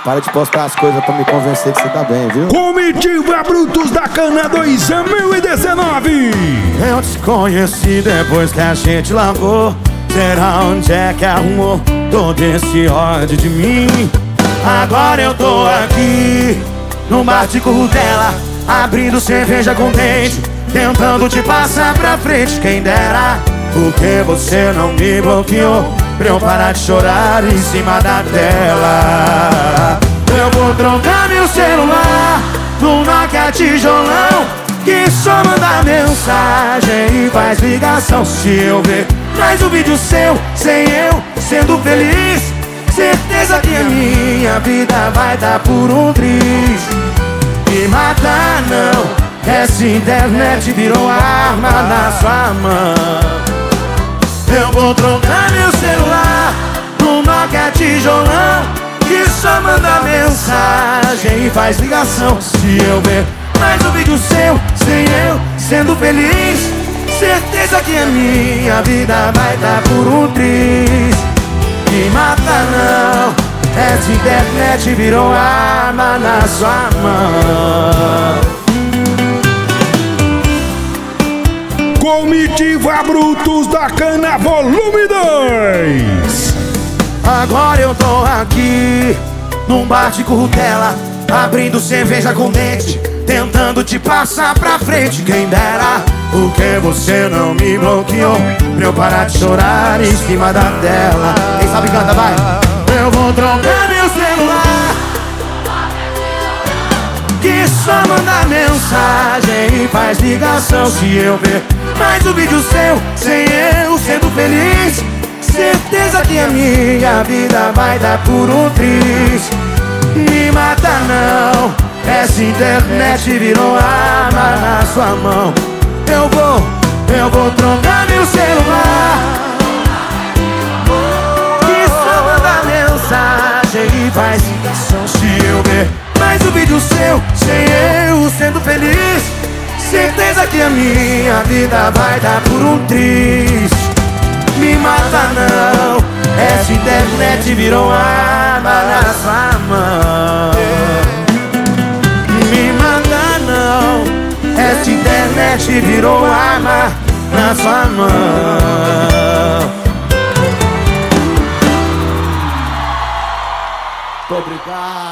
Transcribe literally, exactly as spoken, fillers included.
Para de postar as coisas pra me convencer que você tá bem, viu? Comitiva Brutos da Cana dois mil e dezenove. Eu te conheci depois que a gente lavou. Será onde é que arrumou todo esse ódio de mim? Agora eu tô aqui no bar de Curtela, abrindo cerveja com dente, tentando te passar pra frente. Quem dera, porque você não me bloqueou pra eu parar de chorar em cima da tela. Eu vou trocar meu celular no Nokia tijolão, que só manda mensagem e faz ligação. Se eu ver mais um vídeo seu, sem eu sendo feliz, certeza que a minha vida vai dar por um triz. Me matar não, essa internet virou arma na sua mão. Eu vou trocar meu celular no Nokia tijolão, que só manda mensagem e faz ligação. Se eu ver mais um vídeo seu, sem eu sendo feliz, certeza que a minha vida vai dar por um triz. Me mata não, essa internet virou arma na sua mão. Comitiva Brutos da Cana volume dois. Agora eu tô aqui num bar de Curtela, abrindo cerveja com dente, tentando te passar pra frente. Quem dera, porque você não me bloqueou pra eu parar de chorar em cima da tela. Quem sabe canta, vai. Eu vou trocar meu celular, que só manda mensagem e faz ligação. Se eu ver mais um vídeo seu, sem eu sendo feliz, certeza que a minha vida vai dar por um triz. Me mata não, essa internet virou arma na sua mão. Eu vou, eu vou trocar meu celular, que só manda mensagem e faz ligação. Se eu ver mais um vídeo seu, sem eu sendo feliz, certeza que a minha vida vai dar por um triz. Me mata não, essa internet virou arma na sua mão. Me mata não, essa internet virou arma na sua mão. Muito obrigado.